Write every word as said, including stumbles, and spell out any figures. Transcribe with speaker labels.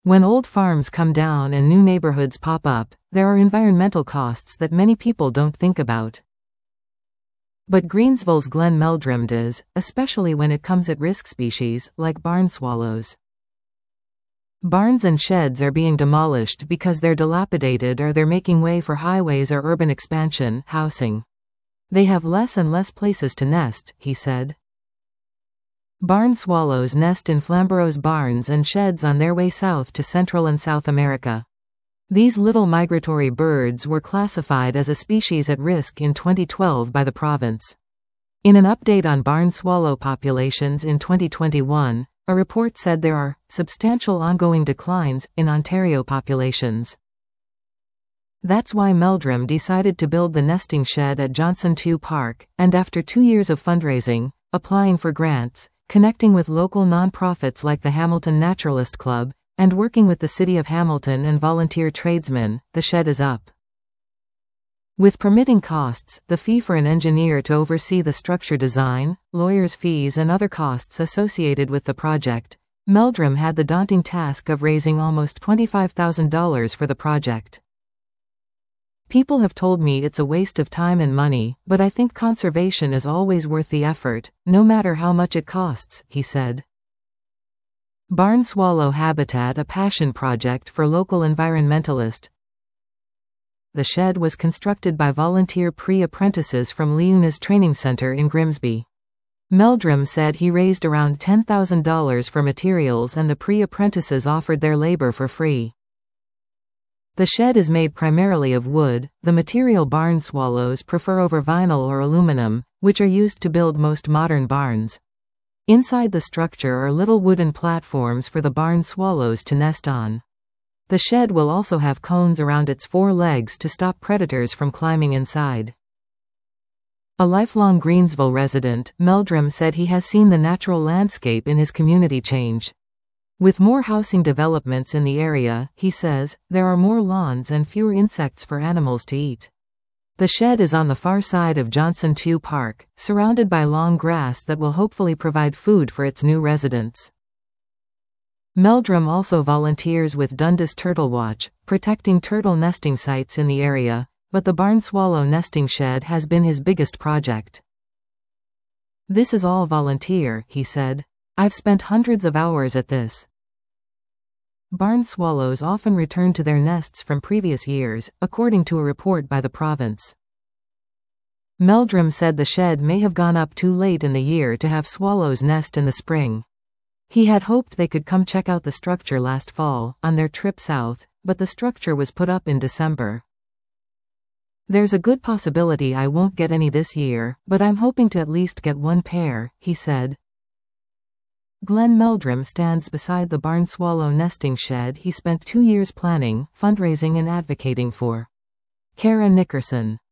Speaker 1: When old farms come down and new neighborhoods pop up, there are environmental costs that many people don't think about. But Greensville's Glenn Meldrum does, especially when it comes at risk species, like barn swallows. Barns and sheds are being demolished because they're dilapidated or they're making way for highways or urban expansion, housing. They have less and less places to nest, he said. Barn swallows nest in Flamborough's barns and sheds on their way south to Central and South America. These little migratory birds were classified as a species at risk in twenty twelve by the province. In an update on barn swallow populations in twenty twenty-one, a report said there are substantial ongoing declines in Ontario populations. That's why Meldrum decided to build the nesting shed at Johnson two Park, and after two years of fundraising, applying for grants, connecting with local nonprofits like the Hamilton Naturalist Club, and working with the City of Hamilton and volunteer tradesmen, the shed is up. With permitting costs, the fee for an engineer to oversee the structure design, lawyers' fees and other costs associated with the project, Meldrum had the daunting task of raising almost twenty-five thousand dollars for the project. People have told me it's a waste of time and money, but I think conservation is always worth the effort, no matter how much it costs, he said. Barn swallow habitat, a passion project for local environmentalists. The shed was constructed by volunteer pre-apprentices from Liuna's Training Center in Grimsby. Meldrum said he raised around ten thousand dollars for materials and the pre-apprentices offered their labor for free. The shed is made primarily of wood, the material barn swallows prefer over vinyl or aluminum, which are used to build most modern barns. Inside the structure are little wooden platforms for the barn swallows to nest on. The shed will also have cones around its four legs to stop predators from climbing inside. A lifelong Greensville resident, Meldrum said he has seen the natural landscape in his community change. With more housing developments in the area, he says, there are more lawns and fewer insects for animals to eat. The shed is on the far side of Johnson two Park, surrounded by long grass that will hopefully provide food for its new residents. Meldrum also volunteers with Dundas Turtle Watch, protecting turtle nesting sites in the area, but the barn swallow nesting shed has been his biggest project. This is all volunteer, he said. I've spent hundreds of hours at this. Barn swallows often return to their nests from previous years, according to a report by the province. Meldrum said the shed may have gone up too late in the year to have swallows nest in the spring. He had hoped they could come check out the structure last fall, on their trip south, but the structure was put up in December. There's a good possibility I won't get any this year, but I'm hoping to at least get one pair, he said. Glenn Meldrum stands beside the barn swallow nesting shed he spent two years planning, fundraising and advocating for. Kara Nickerson.